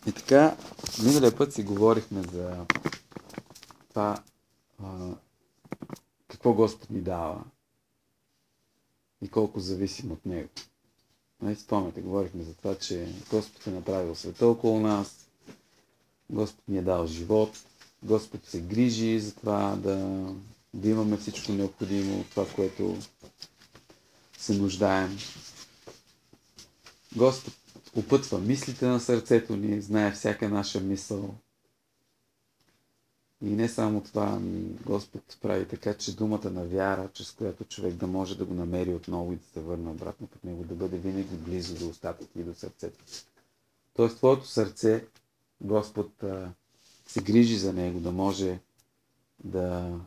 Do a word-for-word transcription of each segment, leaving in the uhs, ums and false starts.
И така, миналия път си говорихме за това, а, какво Господ ни дава и колко зависим от Него. Не спомняте, говорихме за това, че Господ е направил света около нас, Господ ни е дал живот, Господ се грижи за това да, да имаме всичко необходимо, това, което се нуждаем. Господ опътва мислите на сърцето ни, знае всяка наша мисъл. И не само това, ами Господ прави така, че думата на вяра, чрез която човек да може да го намери отново и да се върне обратно към Него, да бъде винаги близо до устата и до сърцето. Тоест, твоето сърце, Господ а, се грижи за него, да може да,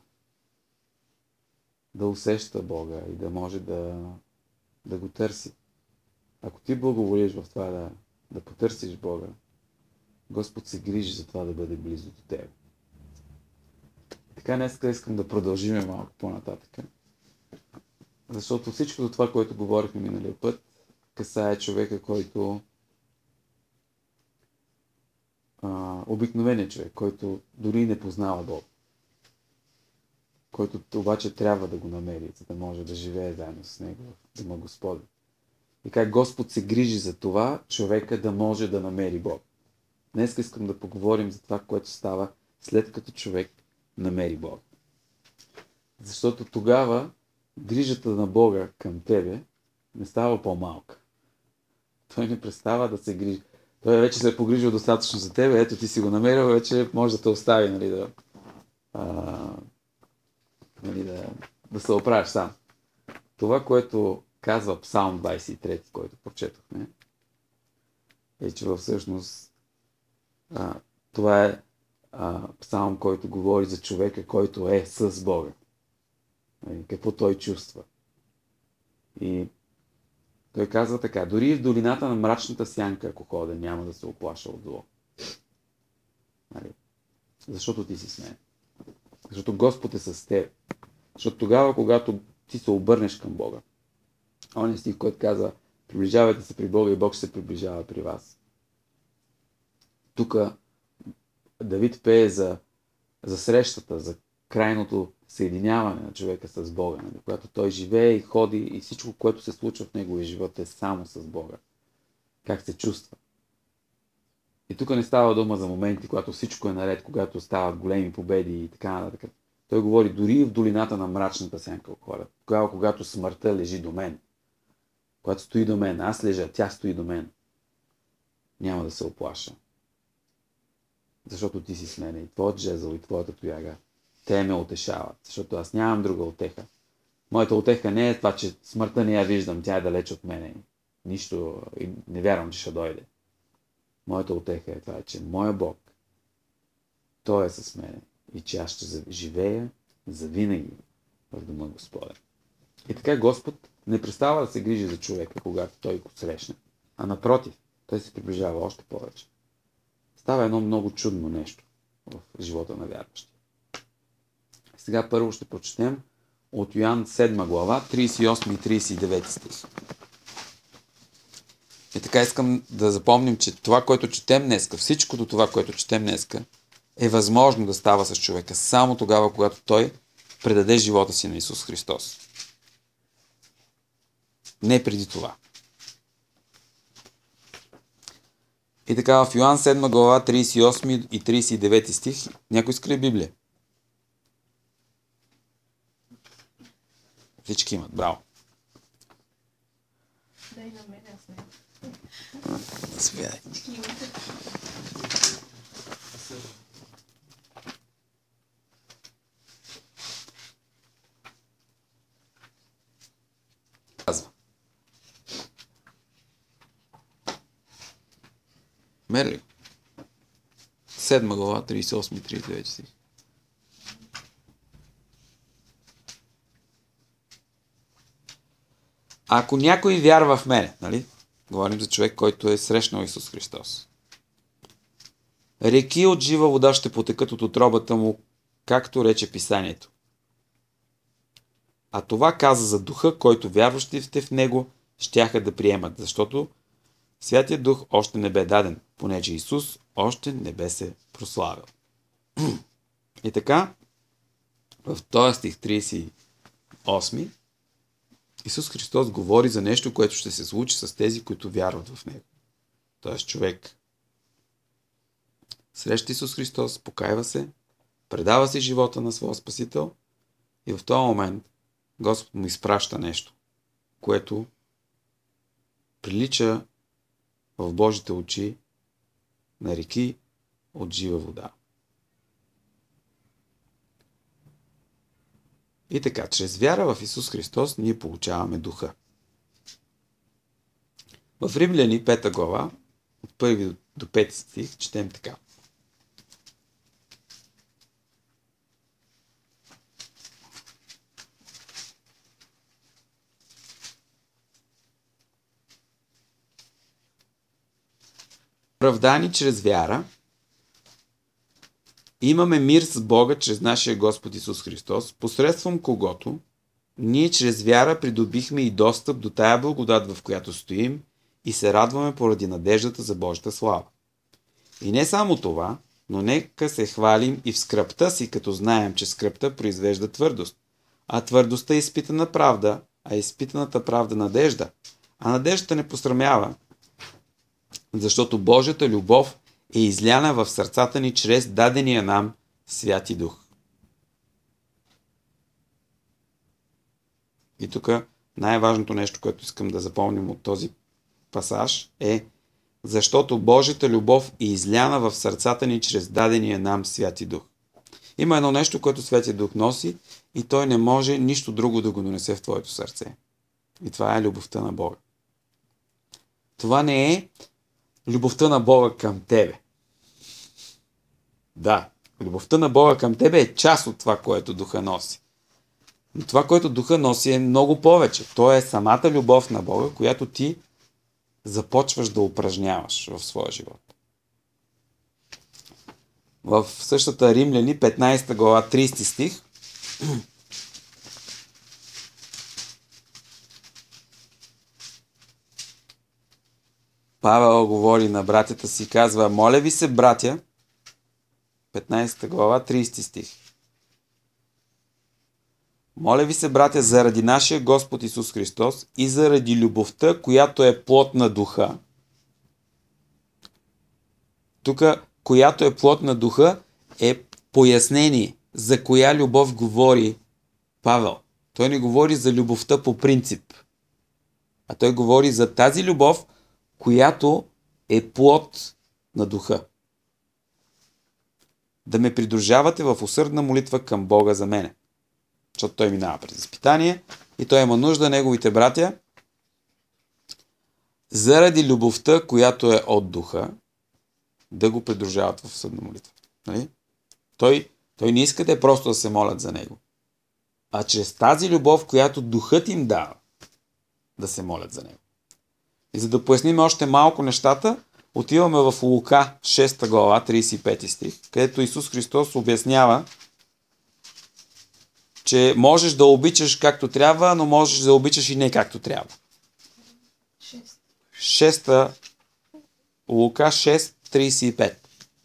да усеща Бога и да може да, да го търси. Ако ти благоволиш в това да, да потърсиш Бога, Господ се грижи за това да бъде близо до тебе. Така днес искам да продължим малко по-нататък. Защото всичко това, което говорихме миналия път, касае човека, който а, обикновеният човек, който дори не познава Бог. Който обаче трябва да го намери, за да може да живее заедно с него в Дома Господен. И как Господ се грижи за това, човека да може да намери Бог. Днес искам да поговорим за това, което става след като човек намери Бог. Защото тогава грижата на Бога към тебе не става по-малка. Той не престава да се грижи. Той вече се е погрижил достатъчно за тебе, ето ти си го намерил, вече може да те остави, нали, да, а, нали, да, да се оправиш сам. Това, което казва Псалм двадесет и трети, който прочетохме, е, че всъщност а, това е а, псалм, който говори за човека, който е с Бога. И какво той чувства. И той казва така: дори и в долината на мрачната сянка, ако ходя, няма да се оплаша от зло. Нали? Защото ти си с мен. Защото Господ е с теб. Защото тогава, когато ти се обърнеш към Бога, он е стих, който казва: приближавайте се при Бога и Бог ще се приближава при вас. Тук Давид пее за, за срещата, за крайното съединяване на човека с Бога, нали? Когато той живее и ходи и всичко, което се случва в неговия живот, е само с Бога. Как се чувства. И тук не става дума за моменти, когато всичко е наред, когато стават големи победи и така нататък. Той говори дори в долината на мрачната сянка хора. Тогава, когато смъртта лежи до мен. Когато стои до мен, аз лежа, тя стои до мен. Няма да се оплаша. Защото ти си с мен и твоят жезъл и твоята тояга. Те ме утешават, защото аз нямам друга утеха. Моята утеха не е това, че смъртта не я виждам, тя е далеч от мене. Нищо, и не вярвам, че ще дойде. Моята утеха е това, че моя Бог, Той е с мене и че аз ще живея завинаги в Дома Господен. И така Господ не престава да се грижи за човека, когато той го срещне, а напротив, той се приближава още повече. Става едно много чудно нещо в живота на вярващия. Сега първо ще прочетем от Йоан седма глава, тридесет и осми и тридесет и девети стих. И така искам да запомним, че това, което четем днеска, всичкото това, което четем днеска, е възможно да става с човека само тогава, когато той предаде живота си на Исус Христос. Не преди това. И така в Йоан седма глава, тридесет и осми и тридесет и девети стих, някой иска ли Библия? Всички имат, браво. Дай на мен, аз не. Заповядай. Казва. Мерли. Седма глава, тридесет и осми и тридесет и девети стих. Ако някой вярва в мене, нали? Говорим за човек, който е срещнал Исус Христос. Реки от жива вода ще потекат от утробата му, както рече Писанието. А това каза за духа, който вярващите в него щяха да приемат, защото Святия Дух още не бе даден, понеже Исус още не бе се прославил. И така, в този стих тридесет и осми, Исус Христос говори за нещо, което ще се случи с тези, които вярват в Него. Тоест човек среща Исус Христос, покайва се, предава си живота на своя Спасител и в този момент Господ му изпраща нещо, което прилича в Божите очи на реки от жива вода. И така, чрез вяра в Исус Христос ние получаваме духа. В Римляни пета глава, от първи до пети стих, четем така. Оправдани чрез вяра, имаме мир с Бога чрез нашия Господ Исус Христос, посредством когото ние чрез вяра придобихме и достъп до тая благодат, в която стоим и се радваме поради надеждата за Божията слава. И не само това, но нека се хвалим и в скръпта си, като знаем, че скръпта произвежда твърдост, а твърдостта е изпитана правда, а изпитаната правда надежда, а надеждата не посрамява, защото Божията любов е изляна в сърцата ни чрез дадения нам Святи Дух. И тук най-важното нещо, което искам да запомним от този пасаж е, защото Божията любов е изляна в сърцата ни чрез дадения нам Святи Дух. Има едно нещо, което Святия Дух носи и той не може нищо друго да го донесе в твоето сърце. И това е любовта на Бога. Това не е любовта на Бога към тебе. Да, любовта на Бога към тебе е част от това, което Духа носи. Но това, което Духа носи е много повече. То е самата любов на Бога, която ти започваш да упражняваш в своя живот. В същата Римляни, петнайсета глава, тридесети стих, Павел говори на братята си, казва: моля ви се, братя, петнайсета глава, тридесети стих. Моля ви се, братя, заради нашия Господ Исус Христос и заради любовта, която е плод на Духа. Тук, която е плод на Духа, е пояснение за коя любов говори Павел. Той не говори за любовта по принцип, а той говори за тази любов, която е плод на Духа. Да ме придружавате в усърдна молитва към Бога за мене. Защото той минава през изпитание и той има нужда, неговите братя, заради любовта, която е от Духа, да го придружават в усърдна молитва. Нали? Той, той не иска те просто да се молят за него, а чрез тази любов, която Духът им дава, да се молят за него. И за да поясним още малко нещата, отиваме в Лука, шеста глава, тридесет и пети стих, където Исус Христос обяснява, че можеш да обичаш както трябва, но можеш да обичаш и не както трябва. Шеста, Лука шест, тридесет и пет.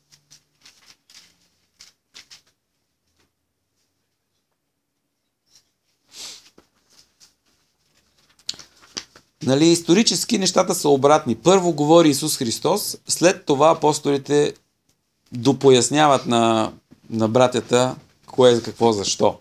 Нали, исторически нещата са обратни. Първо говори Исус Христос, след това апостолите допоясняват на, на братята кое, какво, защо.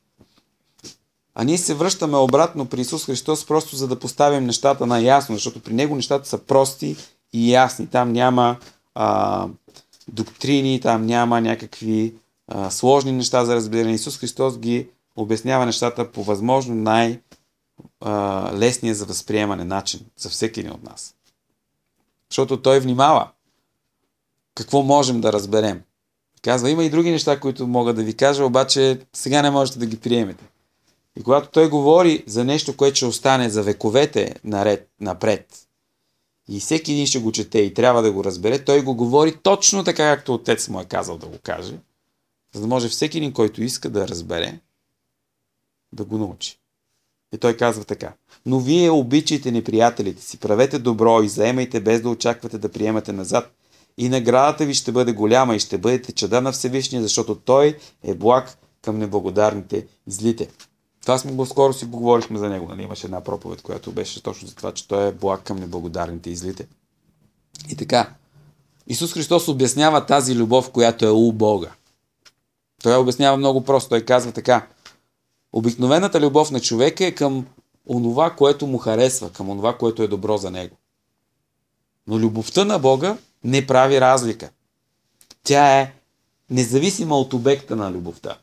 А ние се връщаме обратно при Исус Христос, просто за да поставим нещата наясно, защото при Него нещата са прости и ясни. Там няма а, доктрини, там няма някакви а, сложни неща за разбиране. Исус Христос ги обяснява нещата по възможно най- лесния за възприемане начин за всеки един от нас. Защото той внимава какво можем да разберем. Казва, има и други неща, които мога да ви кажа, обаче сега не можете да ги приемете. И когато той говори за нещо, което ще остане за вековете наред, напред, и всеки един ще го чете и трябва да го разбере, той го говори точно така, както отец му е казал да го каже, за да може всеки един, който иска да разбере, да го научи. И той казва така: но вие обичайте неприятелите си, правете добро и заемайте без да очаквате да приемате назад. и наградата ви ще бъде голяма и ще бъдете чада на Всевишния, защото Той е благ към неблагодарните и злите. Това сме го скоро си говорихме за него. Нали? Имаше една проповед, която беше точно за това, че Той е благ към неблагодарните и злите. И така, Исус Христос обяснява тази любов, която е у Бога. Той я обяснява много просто. Той казва така: обикновената любов на човека е към онова, което му харесва, към онова, което е добро за него. Но любовта на Бога не прави разлика. Тя е независима от обекта на любовта.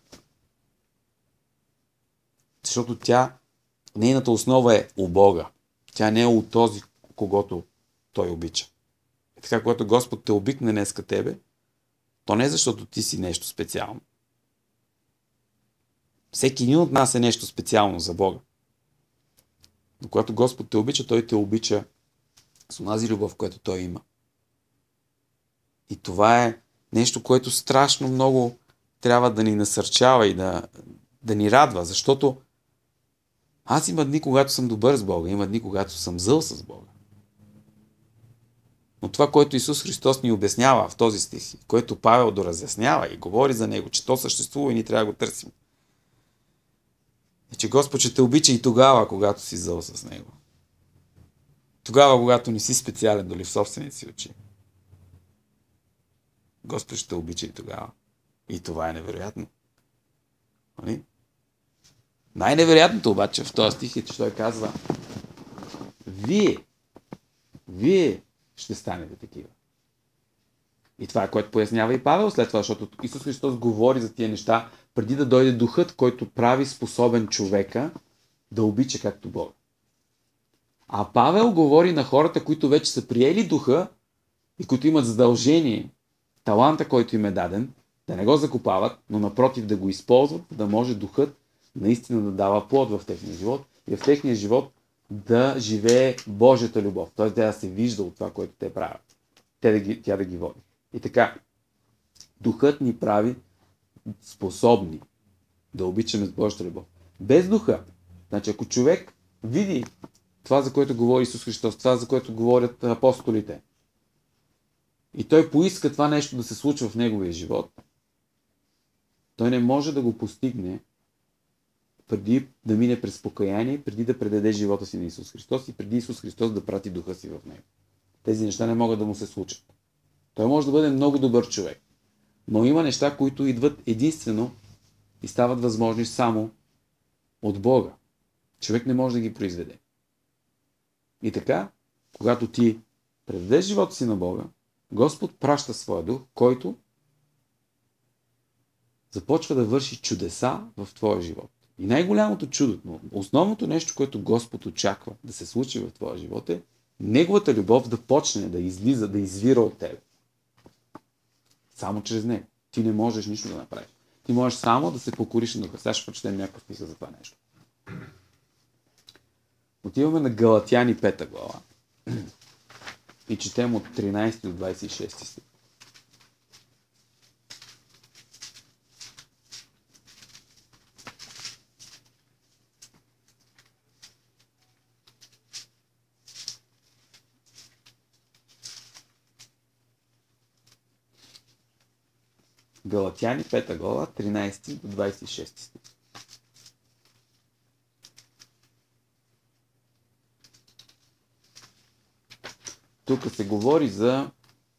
Защото тя, нейната основа е у Бога. Тя не е от този, когото Той обича. И така, когато Господ те обикне днеска тебе, то не е защото ти си нещо специално. Всеки един от нас е нещо специално за Бога. Но когато Господ те обича, Той те обича с онази любов, която Той има. И това е нещо, което страшно много трябва да ни насърчава и да, да ни радва, защото аз има дни, когато съм добър с Бога, има дни, когато съм зъл с Бога. Но това, което Исус Христос ни обяснява в този стих, което Павел доразяснява и говори за него, че то съществува и ни трябва да го търсим, е, че Господ ще те обича и тогава, когато си зъл с него. Тогава, когато не си специален доли в собствените си очи. Господ ще те обича и тогава. И това е невероятно. Нали? Най-невероятното обаче в този стих е, че той казва: вие, вие ще станете такива. И това е, което пояснява и Павел след това, защото Исус Христос говори за тия неща преди да дойде духът, който прави способен човека да обича както Бога. А Павел говори на хората, които вече са приели духа и които имат задължение, таланта, който им е даден, да не го закопават, но напротив да го използват, да може духът наистина да дава плод в техния живот и в техния живот да живее Божията любов. Т.е. да се вижда от това, което те правят. Те да ги, тя да ги води. И така, духът ни прави способни да обичаме с Божията любов. Без духа, значи ако човек види това, за което говори Исус Христос, това, за което говорят апостолите, и той поиска това нещо да се случва в неговия живот, той не може да го постигне преди да мине през покаяние, преди да предаде живота си на Исус Христос и преди Исус Христос да прати духа си в него. Тези неща не могат да му се случат. Той може да бъде много добър човек, но има неща, които идват единствено и стават възможни само от Бога. Човек не може да ги произведе. И така, когато ти предадеш живота си на Бога, Господ праща своя дух, който започва да върши чудеса в твоя живот. И най-голямото чудо, но основното нещо, което Господ очаква да се случи в твоя живот е Неговата любов да почне да излиза, да извира от тебе. Само чрез него. Ти не можеш нищо да направиш. Ти можеш само да се покориш на духа. Сега ще прочетем някакъв списък за това нещо. Отиваме на Галатяни пета глава и четем от тринайсети до двайсет и шести стих. Галатяни пета глава, тринайсети до двайсет и шести стих. Тук се говори за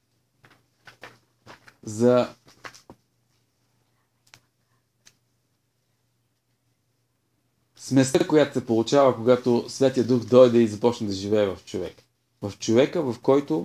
за сместа, която се получава, когато Святия Дух дойде и започне да живее в човека. В човека, в който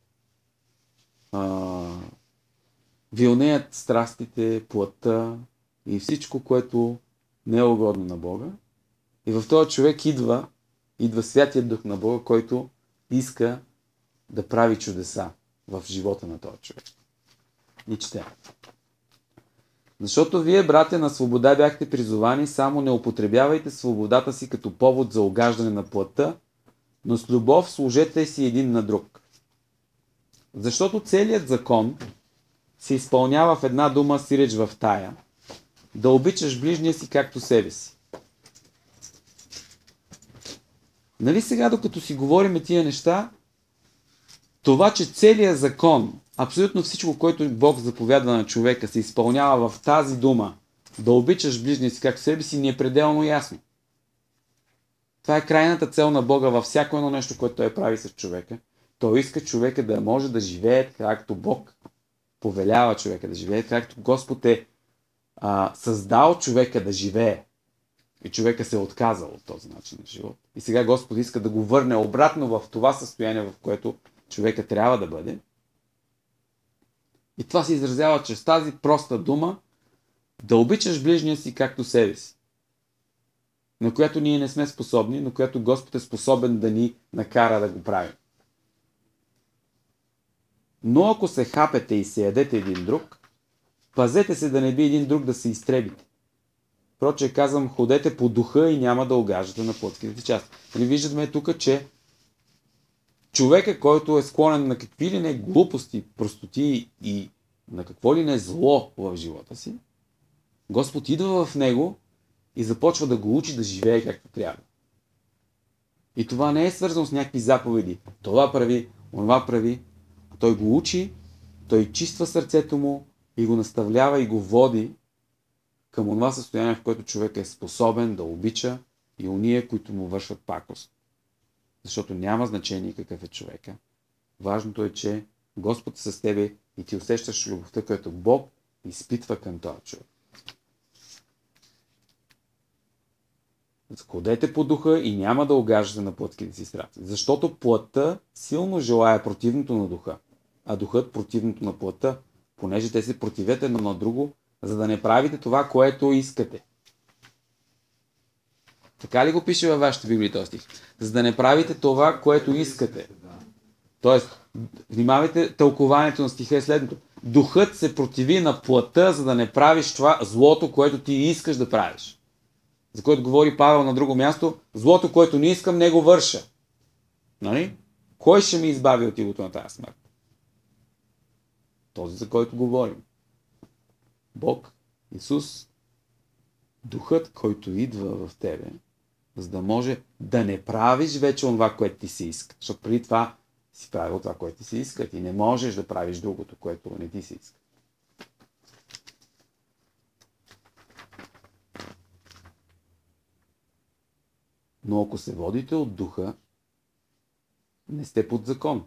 а, вилнеят страстите, плътта и всичко, което не е угодно на Бога. И в този човек идва, идва Святият Дух на Бога, който иска да прави чудеса в живота на този човек. И чете. Защото вие, братя, на свобода бяхте призовани, само не употребявайте свободата си като повод за огаждане на плътта, но с любов служете си един на друг. Защото целият закон се изпълнява в една дума, сиреч в тая, да обичаш ближния си както себе си. Нали сега, докато си говорим тия неща, това, че целият закон абсолютно всичко, което Бог заповядва на човека, се изпълнява в тази дума, да обичаш ближния си както себе си, ни е пределно ясно. Това е крайната цел на Бога във всяко едно нещо, което Той прави с човека. Той иска човека да може да живее както Бог повелява човека да живее, както Господ е а, създал човека да живее. И човека се е отказал от този начин на живот. И сега Господ иска да го върне обратно в това състояние, в което човека трябва да бъде. И това се изразява чрез тази проста дума да обичаш ближния си както себе си, на която ние не сме способни, но която Господ е способен да ни накара да го правим. Но ако се хапете и се ядете един друг, пазете се да не би един друг да се изтребите. Проче казвам, ходете по духа и няма да огаждате на плътските части. Нали виждаме тук, че човека, който е склонен на какви ли не глупости, простоти и на какво ли не зло в живота си, Господ идва в него и започва да го учи да живее както трябва. И това не е свързано с някакви заповеди. Това прави, онова прави. Той го учи, той чиства сърцето му и го наставлява и го води към онова състояние, в което човек е способен да обича и уния, които му вършат пакост. Защото няма значение какъв е човека. Важното е, че Господ е с тебе и ти усещаш любовта, която Бог изпитва към този човек. Ходете по духа и няма да огаждате на плътските си страсти. Защото плътта силно желая противното на духа, а духът противното на плътта, понеже те се противят едно на друго, за да не правите това, което искате. Така ли го пише във вашата Библия този стих? За да не правите това, което искате. Тоест, внимавайте, тълкованието на стиха е следното. Духът се противи на плътта, за да не правиш това злото, което ти искаш да правиш. За което говори Павел на друго място, злото, което не искам, не го върша. Нали? Кой ще ме избави от игото на тази смърт? Този, за който говорим. Бог, Исус, духът, който идва в тебе, за да може да не правиш вече това, което ти се иска. Защото преди това си правил това, което ти се иска. Ти не можеш да правиш другото, което не ти се иска. Но ако се водите от духа, не сте под закон.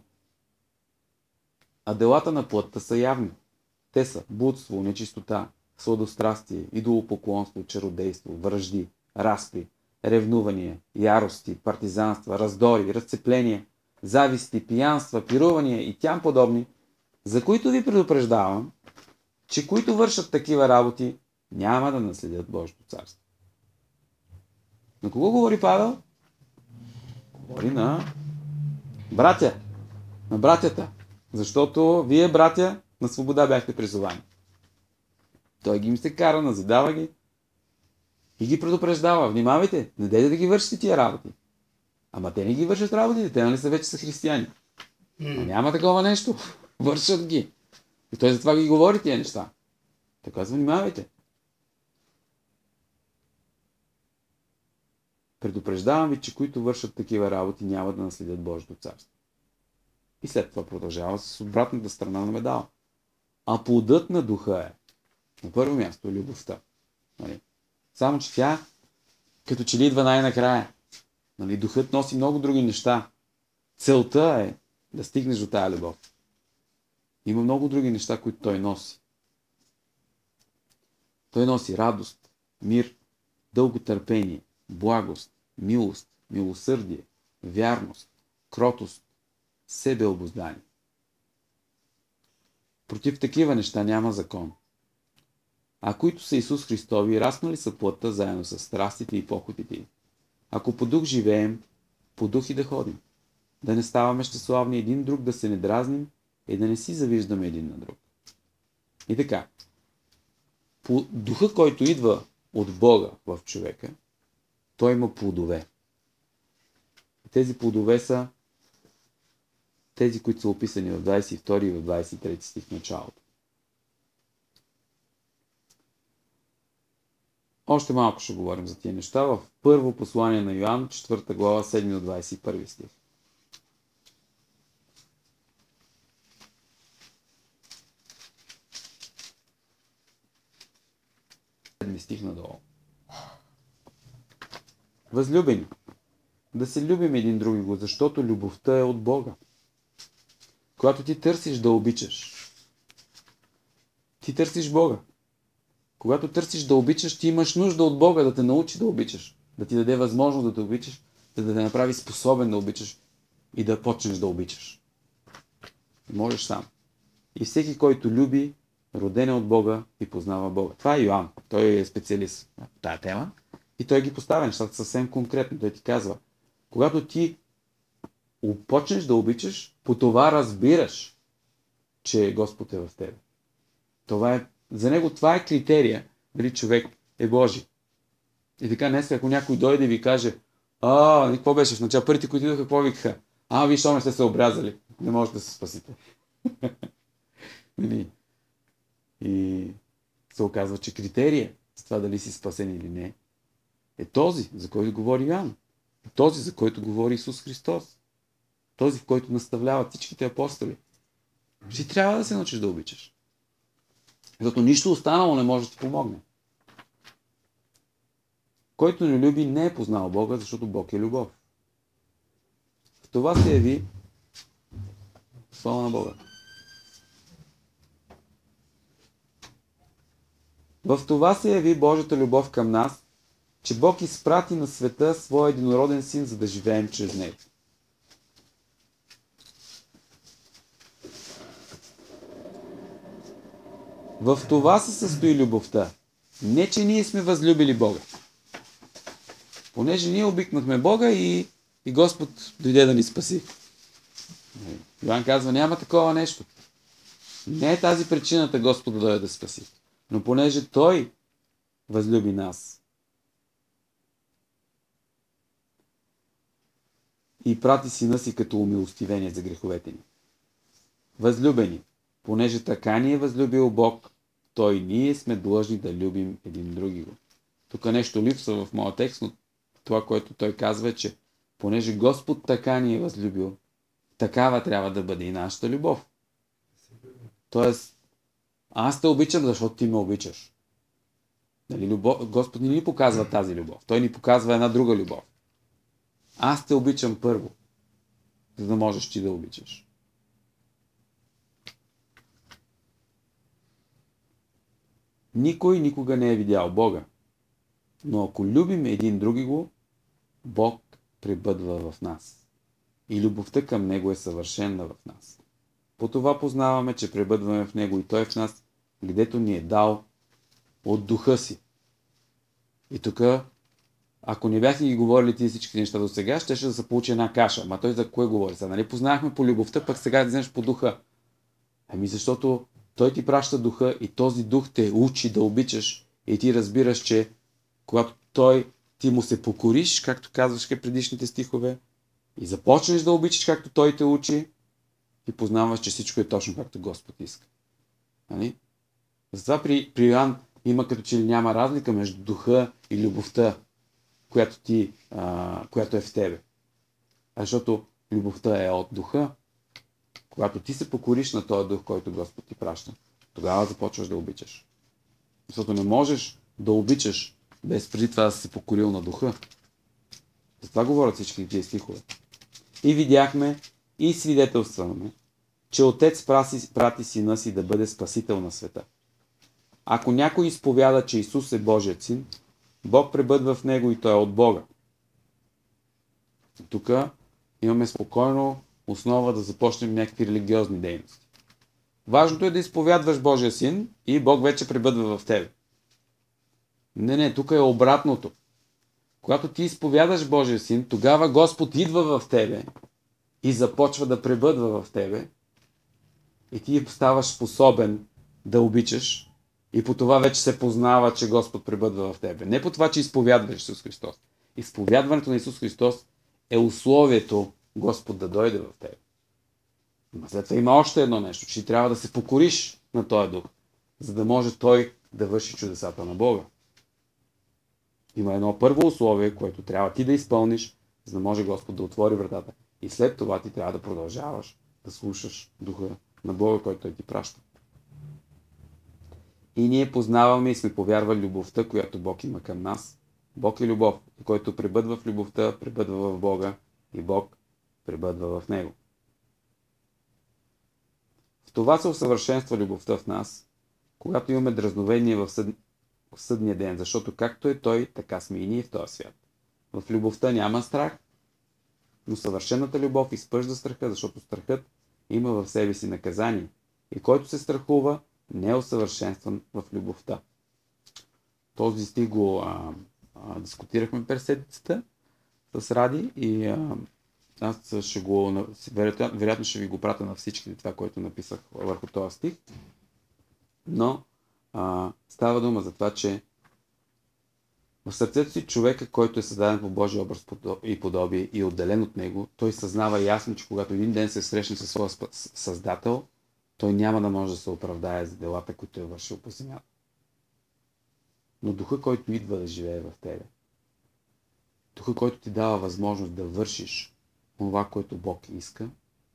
А делата на плътта са явни. Те са блудство, нечистота, сладострастие, идолопоклонство, чародейство, вражди, разпри, ревнувания, ярости, партизанства, раздори, разцепления, зависти, пиянства, пирувания и тям подобни, за които ви предупреждавам, че които вършат такива работи, няма да наследят Божието царство. На кого говори Павел? Говори на братя, на братята. Защото вие, братя, на свобода бяхте призовани. Той ги им се кара, назидава ги и ги предупреждава. Внимавайте, не дейте да ги вършите тия работи. Ама те не ги вършат работите, те нали са вече са християни. А няма такова нещо. Вършат ги. И той затова ги говори тия неща. Той казва, внимавайте. Предупреждавам ви, че които вършат такива работи, няма да наследят Божието царство. И след това продължава с обратната страна на медала. А плодът на духа е, на първо място, любовта. Нали? Само, че тя, като че ли идва най-накрая. Нали? Духът носи много други неща. Целта е да стигнеш до тая любов. Има много други неща, които той носи. Той носи радост, мир, дълготърпение, благост, милост, милосърдие, вярност, кротост, себеобуздание. Против такива неща няма закон. А които са Исус Христови, раснали са плътта заедно с страстите и похотите й. Ако по дух живеем, по дух и да ходим. Да не ставаме щеславни един друг, да се не дразним и да не си завиждаме един на друг. И така, по духа, който идва от Бога в човека, той има плодове. И тези плодове са тези, които са описани в двадесет и втори и в двадесет и трети стих в началото. Още малко ще говорим за тия неща в първо послание на Йоан, четвърта глава, седми до двадесет и първи стих. стих надолу. Възлюбени, да се любим един други го, защото любовта е от Бога. Когато ти търсиш да обичаш, ти търсиш Бога. Когато търсиш да обичаш, ти имаш нужда от Бога да те научи да обичаш, да ти даде възможност да те обичаш, да те направи способен да обичаш и да почнеш да обичаш. Можеш сам. И всеки, който люби, роден е от Бога и познава Бога. Това е Йоан. Той е специалист в тая тема. И той ги поставя нещата съвсем конкретно. Той ти казва, когато ти почнеш да обичаш, по това разбираш, че Господ е в тебе. Това е, за него това е критерия, дали човек е Божий. И така днес, ако някой дойде и ви каже, а, какво беше в начало, първите, които идоха, какво викаха? А, виж, що не сте се обрязали. Не можете да се спасите. И се оказва, че критерия с това дали си спасен или не е този, за който говори Йоан. Този, за който говори Исус Христос. Този, в който наставляват всичките апостоли. Ще трябва да се научиш да обичаш. Защото нищо останало не може да ти помогне. Който не люби, не е познал Бога, защото Бог е любов. В това се яви слава на Бога. В това се яви Божията любов към нас, че Бог изпрати на света своя единороден син, за да живеем чрез него. В това се състои любовта. Не, че ние сме възлюбили Бога. Понеже ние обикнахме Бога и, и Господ дойде да ни спаси. Йоан казва, няма такова нещо. Не е тази причината Господ да дойде да спаси. Но понеже Той възлюби нас и прати сина си като умилостивение за греховете ни. Възлюбени, понеже така ни е възлюбил Бог, Той ние сме длъжни да любим един други го. Тук нещо липсва в моя текст, но това, което той казва е, че понеже Господ така ни е възлюбил, такава трябва да бъде и нашата любов. Тоест, аз те обичам, защото ти ме обичаш. Нали, любов... Господ не ни показва тази любов. Той ни показва една друга любов. Аз те обичам първо, за да можеш ти да обичаш. Никой никога не е видял Бога. Но ако любим един други го, Бог пребъдва в нас. И любовта към Него е съвършена в нас. По това познаваме, че пребъдваме в Него и Той в нас, гдето ни е дал от духа си. И тук, ако не бяхте ги говорили тези всички неща до сега, ще ще да се получи една каша. Ма той за кое говори сега? Нали познахме по любовта, пък сега да вземеш по духа. Ами защото Той ти праща духа и този дух те учи да обичаш и ти разбираш, че когато Той ти му се покориш, както казваш в предишните стихове, и започнеш да обичаш както Той те учи, и познаваш, че всичко е точно както Господ иска. Нали? Затова при, при Йоан има като че ли няма разлика между духа и любовта, която, ти, а, която е в тебе. Защото любовта е от духа. Когато ти се покориш на този дух, който Господ ти праща, тогава започваш да обичаш. Защото не можеш да обичаш без преди това да си се покорил на духа. За това говорят всички тези стихове. И видяхме и свидетелстваме, че Отец прати, прати сина си да бъде спасител на света. Ако някой изповяда, че Исус е Божият син, Бог пребъдва в него и той е от Бога. Тук имаме спокойно основа да започнем някакви религиозни дейности. Важното е да изповядваш Божия син и Бог вече пребъдва в тебе. Не, не, тук е обратното. Когато ти изповядаш Божия син, тогава Господ идва в тебе и започва да пребъдва в тебе и ти ставаш способен да обичаш и по това вече се познава, че Господ пребъдва в тебе. Не по това, че изповядваш Исус Христос. Изповядването на Исус Христос е условието Господ да дойде в тебе. Но след това има още едно нещо, че ти трябва да се покориш на този дух, за да може Той да върши чудесата на Бога. Има едно първо условие, което трябва ти да изпълниш, за да може Господ да отвори вратата. И след това ти трябва да продължаваш да слушаш духа на Бога, който Той ти праща. И ние познаваме и сме повярвали любовта, която Бог има към нас. Бог е любов. И който пребъдва в любовта, пребъдва в Бога и Бог пребъдва в Него. В това се усъвършенства любовта в нас, когато имаме дразновение в, съд... в съдния ден, защото както е Той, така сме и ние в този свят. В любовта няма страх, но съвършената любов изпъжда страха, защото страхът има в себе си наказание. И който се страхува, не е усъвършенстван в любовта. Този стих го а, а, дискутирахме през седмицата с Ради и а, аз ще го, вероятно, вероятно ще ви го пратя на всички това, което написах върху този стих. Но а, става дума за това, че в сърцето си човека, който е създаден по Божия образ и подобие и отделен от него, той съзнава ясно, че когато един ден се срещне със своя Създател, той няма да може да се оправдае за делата, които е вършил по земята. Но духа, който идва да живее в тебе, духа, който ти дава възможност да вършиш това, което Бог иска,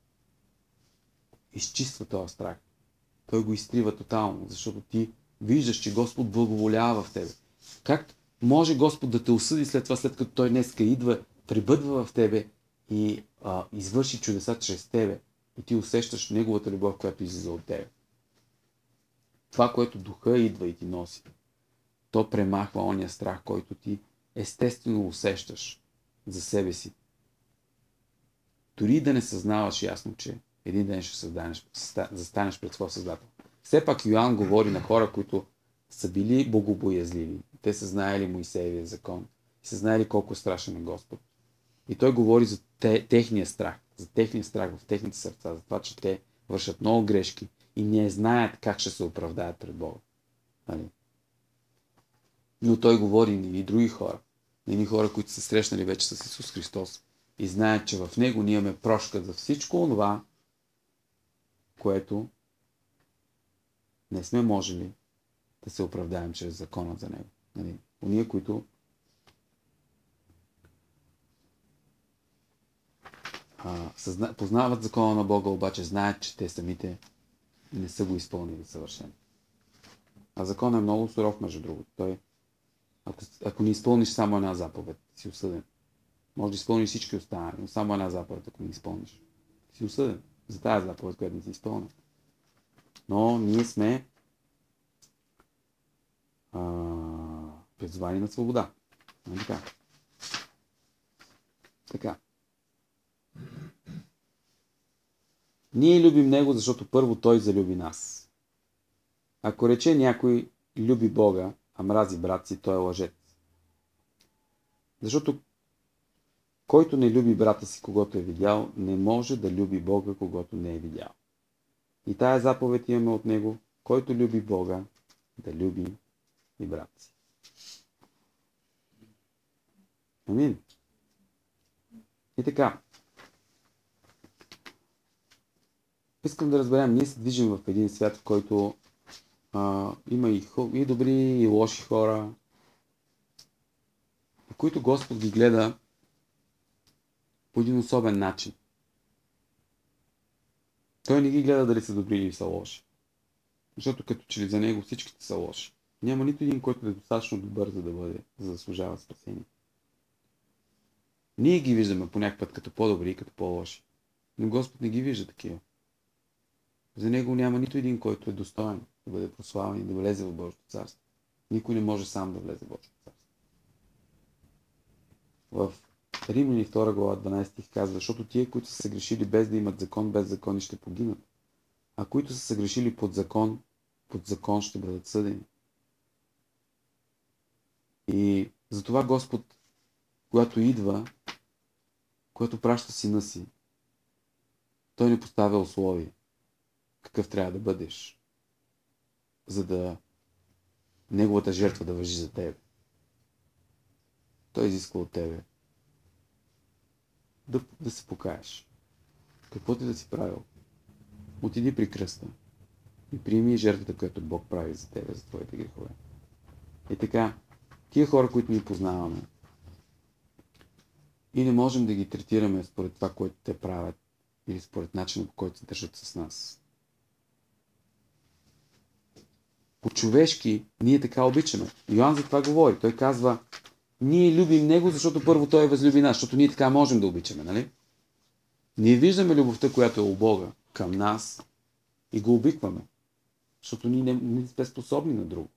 изчиства този страх. Той го изтрива тотално, защото ти виждаш, че Господ благоволява в тебе. Как може Господ да те осъди след това, след като Той днеска идва, прибъдва в тебе и а, извърши чудеса чрез тебе и ти усещаш Неговата любов, която излиза от тебе. Това, което духа идва и ти носи, то премахва ония страх, който ти естествено усещаш за себе си. Дори да не съзнаваш ясно, че един ден ще създанеш, застанеш пред своя Създател. Все пак Йоан говори на хора, които са били богобоязливи. Те са знаели Моисеевия закон. И са знаели колко е страшен е Господ. И той говори за те, техния страх. За техния страх в техните сърца. За това, че те вършат много грешки и не знаят как ще се оправдаят пред Бога. Нали? Но той говори и други хора. И хора, които са срещнали вече с Исус Христос. И знаят, че в Него ние имаме прошка за всичко това, което не сме можели да се оправдаем чрез закона за Него. Нали? Уния, които а, съзна... познават закона на Бога, обаче знаят, че те самите не са го изпълнили съвършено. А законът е много суров, между другото. Той, ако, ако не изпълниш само една заповед, си осъден. Може да изпълниш всички останали, но само една заповед, ако не изпълниш. Си осъден за тази заповед, която не си изпълня. Но ние сме а, призвани на свобода. А, така. Така. Ние любим Него, защото първо Той залюби нас. Ако рече някой люби Бога, а мрази брат си, той е лъжец. Защото който не люби брата си, когото е видял, не може да люби Бога, когото не е видял. И тая заповед имаме от Него, който люби Бога, да люби и брат си. Амин. И така. Искам да разберем, ние се движим в един свят, в който а, има и, и добри, и лоши хора, в които Господ ги гледа по един особен начин. Той не ги гледа дали са добри или са лоши. Защото като че ли за Него всичките са лоши. Няма нито един, който е достатъчно добър, за да бъде, за да заслужава спасение. Ние ги виждаме по някакъв път като по-добри и като по-лоши. Но Господ не ги вижда такива. За Него няма нито един, който е достоен да бъде прославен и да влезе в Божието царство. Никой не може сам да влезе в Божието царство. В Римляни втора глава дванадесети стих казва, защото тия, които са съгрешили без да имат закон, без закони ще погинат. А които са съгрешили под закон, под закон ще бъдат съдени. И затова Господ, когато идва, когато праща сина си, Той не поставя условия. Какъв трябва да бъдеш, за да Неговата жертва да важи за тебе. Той изисква от тебе да, да се покаеш. Какво ти да си правил? Отиди при кръста и приеми жертвата, която Бог прави за тебе, за твоите грехове. И така, тия хора, които ние познаваме, и не можем да ги третираме според това, което те правят, или според начина, по който се държат с нас. по-човешки ние така обичаме. Йоан за това говори. Той казва, ние любим Него, защото първо Той възлюби нас, защото ние така можем да обичаме, нали? Ние виждаме любовта, която е у Бога към нас и го обикваме, защото ние не, не сме способни на друго.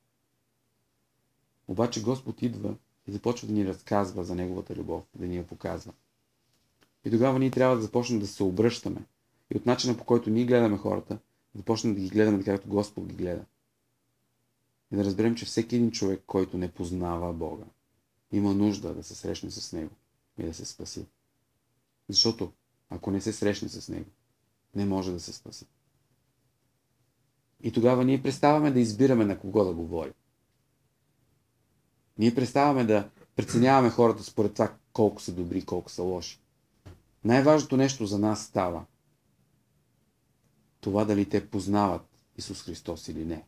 Обаче Господ идва и започва да ни разказва за Неговата любов, да ни я показва. И тогава ние трябва да започнем да се обръщаме. И от начина, по който ние гледаме хората, да започнем да ги гледаме така, както Господ ги гледа. И да разберем, че всеки един човек, който не познава Бога, има нужда да се срещне с Него и да се спаси. Защото ако не се срещне с Него, не може да се спаси. И тогава ние преставаме да избираме на кого да говорим. Ние преставаме да преценяваме хората според това колко са добри, колко са лоши. Най-важното нещо за нас става това дали те познават Исус Христос или не.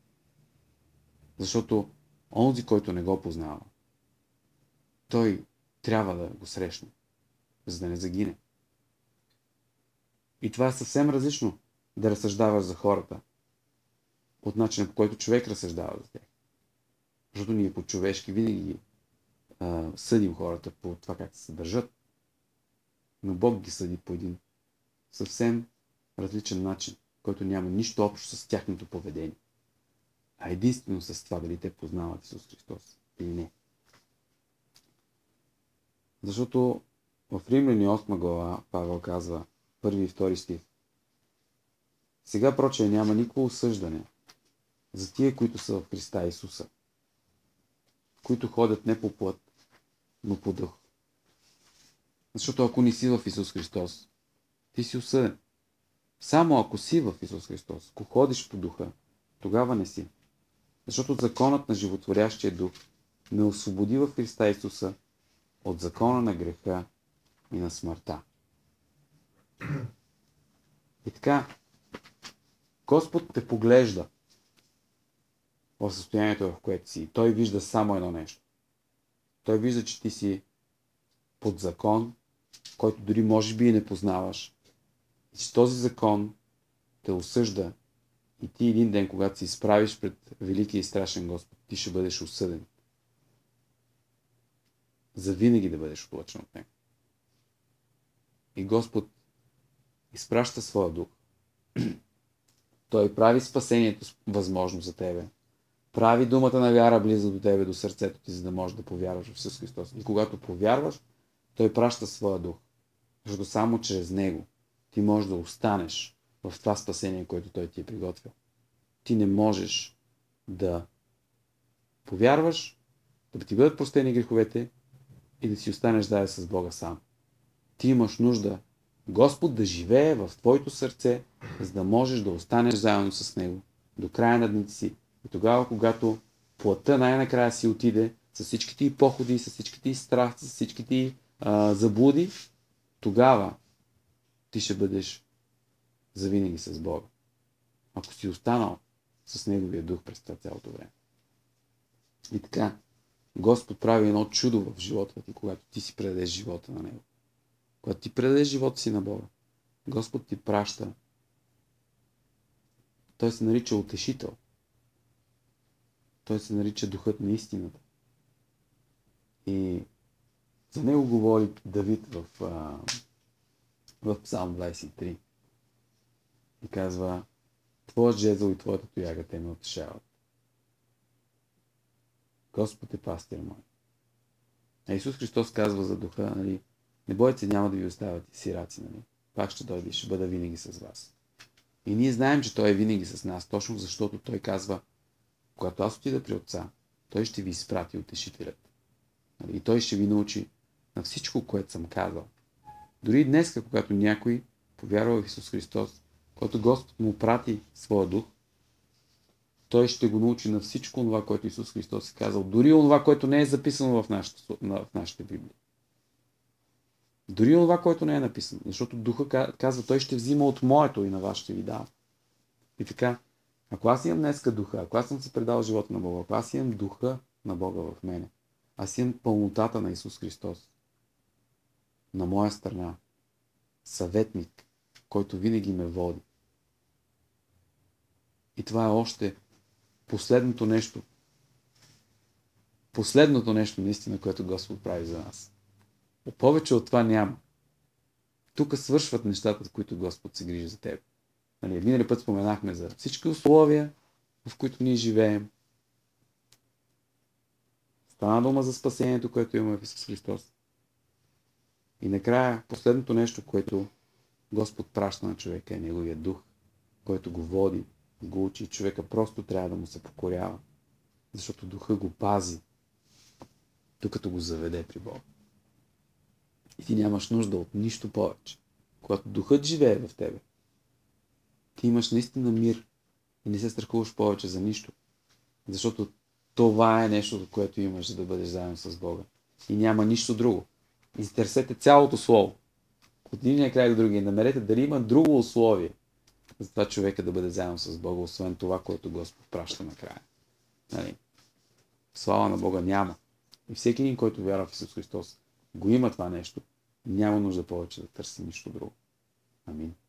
Защото онзи, който не го познава, той трябва да го срещне, за да не загине. И това е съвсем различно да разсъждаваш за хората от начина, по който човек разсъждава за тях. Защото ние по-човешки винаги а, съдим хората по това как се държат, но Бог ги съди по един съвсем различен начин, който няма нищо общо с тяхното поведение, а единствено с това дали те познават Исус Христос или не. Защото в Римляни осма глава Павел казва, първи и втори стих: сега прочее няма никакво осъждане за тия, които са в Христа Исуса, които ходят не по плът, но по дух. Защото ако не си в Исус Христос, ти си осъден. Само ако си в Исус Христос, ако ходиш по духа, тогава не си. Защото законът на животворящия дух ме освободи в Христа Исуса от закона на греха и на смъртта. И така, Господ те поглежда в състоянието, в което си. Той вижда само едно нещо. Той вижда, че ти си под закон, който дори може би и не познаваш. И че този закон те осъжда и ти един ден, когато се изправиш пред великия и страшен Господ, ти ще бъдеш осъден. Завинаги да бъдеш отлъчен от Него. И Господ изпраща своя дух. Той прави спасението възможно за тебе. Прави думата на вяра близо до тебе, до сърцето ти, за да можеш да повярваш в Исус Христос. И когато повярваш, Той праща своя дух. Защото само чрез Него ти можеш да останеш в това спасение, което Той ти е приготвил. Ти не можеш да повярваш, да ти бъдат простени греховете и да си останеш заедно с Бога сам. Ти имаш нужда Господ да живее в твоето сърце, за да можеш да останеш заедно с Него до края на дните си. И тогава, когато плътта най-накрая си отиде с всичките и походи, с всичките и страсти, с всичките и а, заблуди, тогава ти ще бъдеш завинаги с Бога. Ако си останал с Неговия дух през това цялото време. И така, Господ прави едно чудо в живота ти, когато ти си предадеш живота на Него. Когато ти предадеш живота си на Бога, Господ ти праща. Той се нарича утешител. Той се нарича духът на истината. И за него говори Давид в, а, в Псалм двадесет и три. И казва: Твоят жезъл и Твоята тояга те ме утешават. Господ е пастир мой. А Исус Христос казва за духа, нали, не бойте се, няма да ви оставят и сираци, нали. Пак ще дойде и ще бъда винаги с вас. И ние знаем, че Той е винаги с нас, точно защото Той казва: когато аз отида при Отца, Той ще ви изпрати утешителят. И Той ще ви научи на всичко, което съм казал. Дори днес, когато някой повярва в Исус Христос, когато Господ му прати своя дух, Той ще го научи на всичко това, което Исус Христос е казал. Дори това, което не е записано в нашата, в нашата Библия. Дори това, което не е написано. Защото Духа казва: Той ще взима от моето и на вас ще ви дава. И така, ако аз имам днеска духа, ако аз съм се предал живота на Бога, ако аз имам духа на Бога в мене, аз имам пълнотата на Исус Христос на моя страна, съветник, който винаги ме води. И това е още последното нещо, последното нещо наистина, което Господ прави за нас. Повече от това няма. Тук свършват нещата, в които Господ се грижи за теб. Нали, минали път споменахме за всички условия, в които ние живеем. Стана дума за спасението, което имаме в Исус Христос. И накрая, последното нещо, което Господ праща на човека, е Неговия дух, който го води, го учи. Човека просто трябва да му се покорява, защото духа го пази, докато го заведе при Бога. И ти нямаш нужда от нищо повече. Когато духът живее в тебе, ти имаш наистина мир и не се страхуваш повече за нищо. Защото това е нещото, което имаш, за да бъдеш заедно с Бога. И няма нищо друго. Изтърсете цялото слово. От единия край до другия. Намерете дали има друго условие за това човека да бъде заедно с Бога, освен това, което Господ праща накрая. Нали? Слава на Бога няма. И всеки един, който вярва в Исус Христос, го има това нещо. Няма нужда повече да търси нищо друго. Амин.